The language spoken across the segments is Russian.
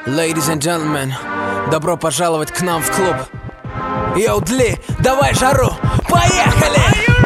Ladies and gentlemen, добро пожаловать к нам в клуб. Йоу, Дли, давай жару, поехали!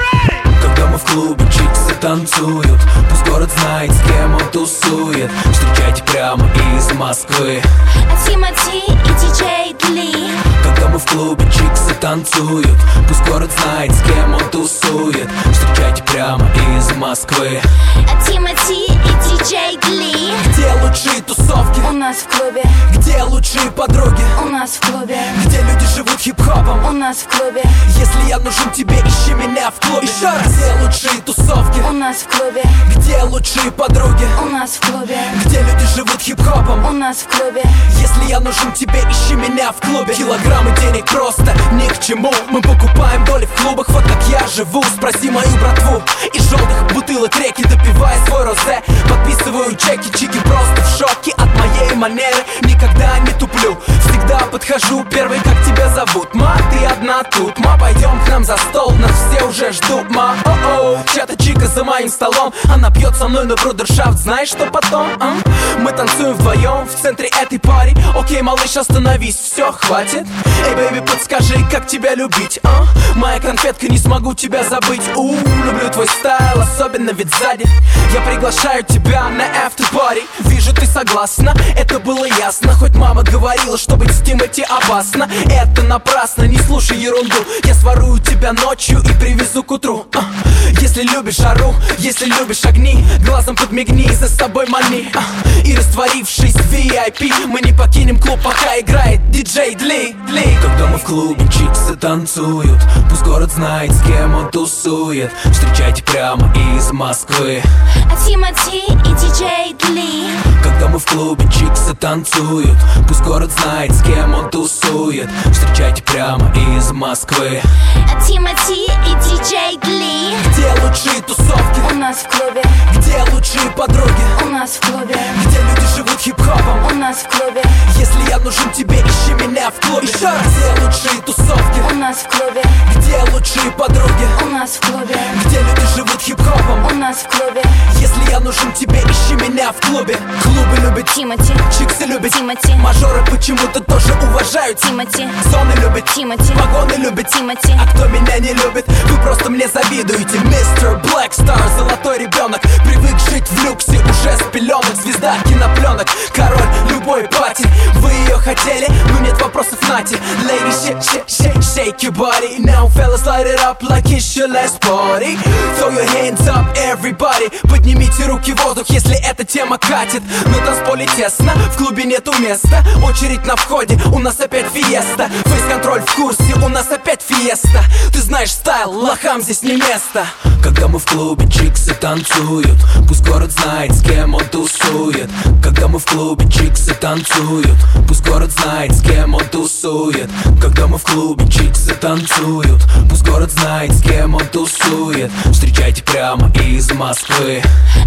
Когда мы в клубе, чиксы танцуют, пусть город знает, с кем он тусует. Встречайте прямо из Москвы Тимати и диджей Дли. Когда мы в клубе, чиксы танцуют, пусть город знает, с кем он тусует. Встречайте прямо из Москвы Тимати и диджей Дли. Где лучшие тусовки? У нас в клубе. Где лучшие подруги? У нас в клубе. Где люди живут хип-хопом? У нас в клубе. Если я нужен тебе, ищи меня в клубе. Еще раз. Где лучшие тусовки? У нас в клубе. Где лучшие подруги? У нас в клубе. Где люди живут хип-хопом? У нас в клубе. Если я нужен тебе, ищи меня в клубе. Килограммы денег просто ни к чему. Мы покупаем доли в клубах, вот как я живу. Спроси мою братву. Из желтых бутылок реки, допивая свой розе, подписываю чеки, чики просто в шоке от моей манеры. Никогда не туплю, всегда подхожу первый. Как тебя зовут? Ма, ты одна тут. Ма, пойдем к нам за стол, нас все уже ждут. Ма, о-о, чья-то чика за моим столом. Она пьет со мной на брудершафт, знаешь, что потом? Мы танцуем вдвоем в центре этой пари. Окей, малыш, остановись, все, хватит. Эй, бэйби, подскажи, как тебя любить, Моя конфетка, не смогу тебя забыть. Люблю твой стайл, особенно ведь сзади. Я приглашаю тебя на after-party. Вижу, ты согласна, это было ясно. Хоть мама говорила, что быть с Тимати опасно. Это напрасно, не слушай ерунду. Я сворую тебя ночью и привезу к утру. Если любишь жару, если любишь огни, глазом подмигни, за собой мани. И растворившись в VIP, мы не покинем клуб, пока играет диджей Дли. Когда мы в клубе, чиксы танцуют, пусть город знает, с кем он тусует. Встречайте прямо из Москвы Тимати и диджей Дли. Когда мы в клубе, чиксы танцуют, пусть город знает, с кем он тусует. Встречайте прямо из Москвы Тимати и диджей Дли. Где лучшие тусовки? У нас в клубе. Где лучшие подруги? У нас в клубе. Где люди живут хип-хопом? У нас в клубе. Если я нужен тебе, ищи меня в клубе. Еще раз. Где лучшие тусовки? У нас в клубе. Где лучшие подруги? У нас в клубе. Где люди живут хип-хопом? У нас в клубе. Если я нужен тебе, ищи меня в клубе. Клубы любят Тимати. чиксы любят Тимати. Мажоры почему-то тоже уважают Тимати. Зоны любят Тимати. Вагоны любят Тимати. А кто меня не любит, вы просто мне завидуете. Мистер Блэк Стар, золотой ребенок, привык жить в люксе уже с пеленок. Звезда кинопленок, король любой пати. Вы ее хотели, но нет вопросов, нате. Lady, shake your body. Now fellas, light it up like it's your last party. Throw your hands up, everybody. Поднимите руки в воздух, если эта тема катит. На танцполе тесно, в клубе нету места. Очередь на входе, у нас опять фиеста. Фейс-контроль в курсе, у нас опять фиеста. Ты знаешь стайл, лохам здесь не место. Когда мы в клубе, чиксы танцуют, пусть город знает, с кем он тусует. Когда мы в клубе, чиксы танцуют, пусть город знает, с кем он тусует. Когда мы в клубе, чиксы танцуют, пусть город знает, с кем он тусует. Встречайте прямо из Москвы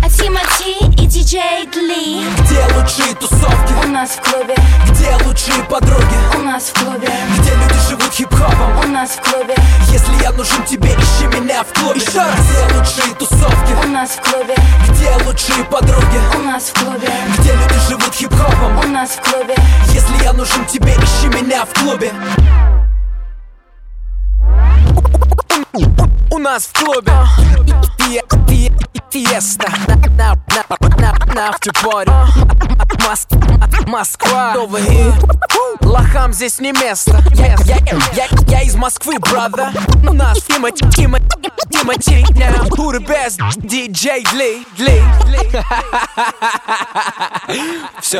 Тимати и диджей Дли. Где лучшие тусовки? У нас в клубе. Где лучшие подруги? У нас в клубе. Где люди живут хип-хопом? У нас в клубе. Если я нужен тебе, ищи меня в клубе. Еще раз. Где лучшие тусовки? У нас в клубе. Где лучшие подруги? У нас в клубе. Где люди живут хип-хопом? У нас в клубе. Если я нужен тебе, ищи меня в клубе. У нас в клубе фиеста на автопаре. Москва over here. Лохам здесь не место. Я из Москвы, брата. У нас Тимати. Who the best? DJ Dli. Все.